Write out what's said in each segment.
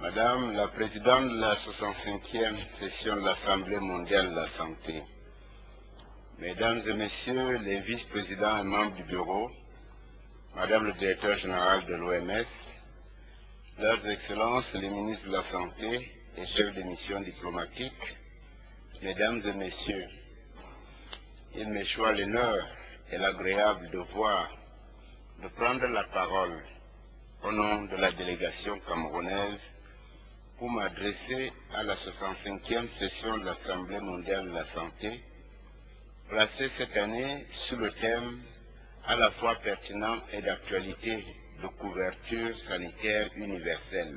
Madame la Présidente de la 65e session de l'Assemblée mondiale de la santé, Mesdames et Messieurs les vice-présidents et membres du bureau, Madame le Directeur général de l'OMS, Leurs Excellences les ministres de la Santé et chefs de mission diplomatique, Mesdames et Messieurs, il me choix l'honneur et l'agréable devoir de prendre la parole au nom de la délégation camerounaise pour m'adresser à la 65e session de l'Assemblée mondiale de la santé, placée cette année sous le thème à la fois pertinent et d'actualité de couverture sanitaire universelle.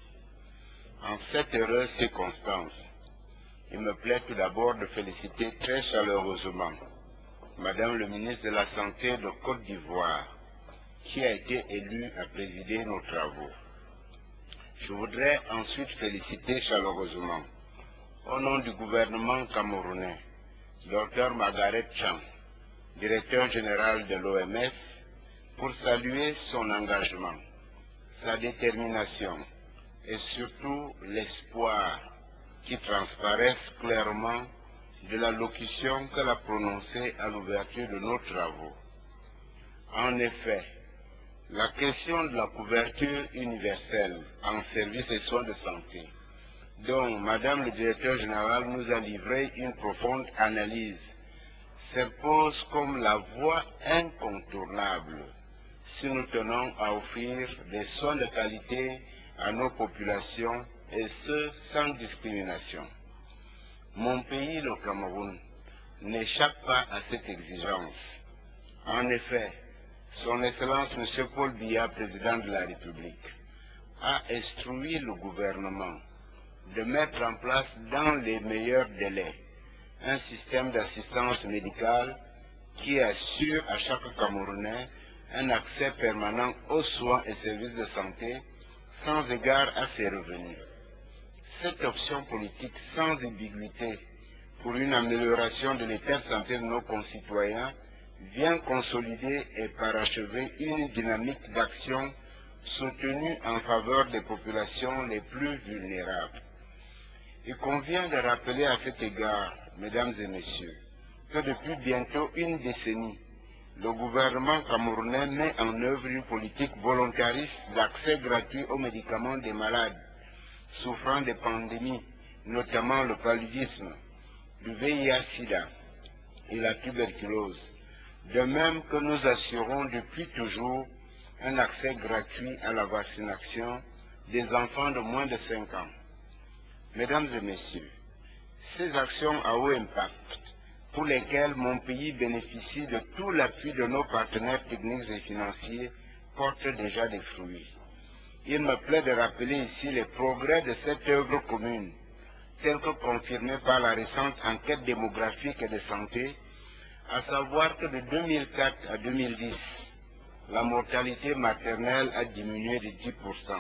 En cette heureuse circonstance, il me plaît tout d'abord de féliciter très chaleureusement Madame le ministre de la Santé de Côte d'Ivoire, qui a été élue à présider nos travaux. Je voudrais ensuite féliciter chaleureusement, au nom du gouvernement camerounais, Dr Margaret Chan, directeur général de l'OMS, pour saluer son engagement, sa détermination et surtout l'espoir qui transparaissent clairement de la locution qu'elle a prononcée à l'ouverture de nos travaux. En effet, la question de la couverture universelle en services et soins de santé, dont Madame le Directeur général nous a livré une profonde analyse, s'impose comme la voie incontournable si nous tenons à offrir des soins de qualité à nos populations et ce, sans discrimination. Mon pays, le Cameroun, n'échappe pas à cette exigence. En effet, Son Excellence M. Paul Biya, président de la République, a instruit le gouvernement de mettre en place dans les meilleurs délais un système d'assistance médicale qui assure à chaque Camerounais un accès permanent aux soins et services de santé sans égard à ses revenus. Cette option politique sans ambiguïté pour une amélioration de l'état de santé de nos concitoyens vient consolider et parachever une dynamique d'action soutenue en faveur des populations les plus vulnérables. Il convient de rappeler à cet égard, Mesdames et Messieurs, que depuis bientôt une décennie, le gouvernement camerounais met en œuvre une politique volontariste d'accès gratuit aux médicaments des malades souffrant des pandémies, notamment le paludisme, le VIH-Sida et la tuberculose, de même que nous assurons depuis toujours un accès gratuit à la vaccination des enfants de moins de 5 ans. Mesdames et Messieurs, ces actions à haut impact, pour lesquelles mon pays bénéficie de tout l'appui de nos partenaires techniques et financiers, portent déjà des fruits. Il me plaît de rappeler ici les progrès de cette œuvre commune, tels que confirmés par la récente enquête démographique et de santé, à savoir que de 2004 à 2010, la mortalité maternelle a diminué de 10%.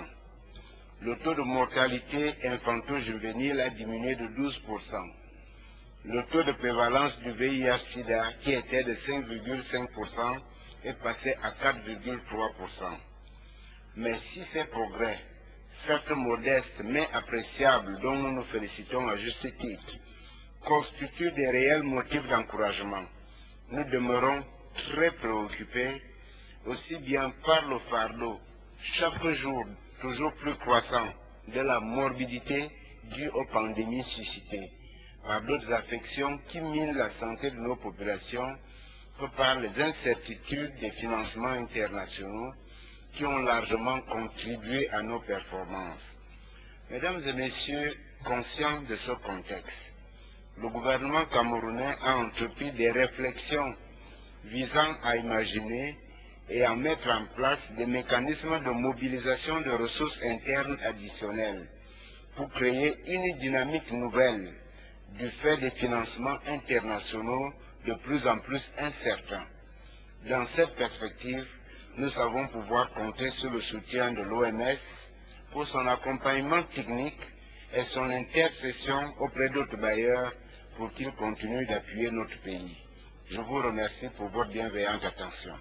Le taux de mortalité infanto-juvénile a diminué de 12%. Le taux de prévalence du VIH-Sida, qui était de 5,5%, est passé à 4,3%. Mais si ces progrès, certes modestes mais appréciables, dont nous nous félicitons à juste titre, constituent des réels motifs d'encouragement, nous demeurons très préoccupés, aussi bien par le fardeau, chaque jour toujours plus croissant, de la morbidité due aux pandémies suscitées, par d'autres affections qui minent la santé de nos populations, que par les incertitudes des financements internationaux qui ont largement contribué à nos performances. Mesdames et Messieurs, conscients de ce contexte, le gouvernement camerounais a entrepris des réflexions visant à imaginer et à mettre en place des mécanismes de mobilisation de ressources internes additionnelles pour créer une dynamique nouvelle du fait des financements internationaux de plus en plus incertains. Dans cette perspective, nous savons pouvoir compter sur le soutien de l'OMS pour son accompagnement technique et son intercession auprès d'autres bailleurs pour qu'ils continuent d'appuyer notre pays. Je vous remercie pour votre bienveillante attention.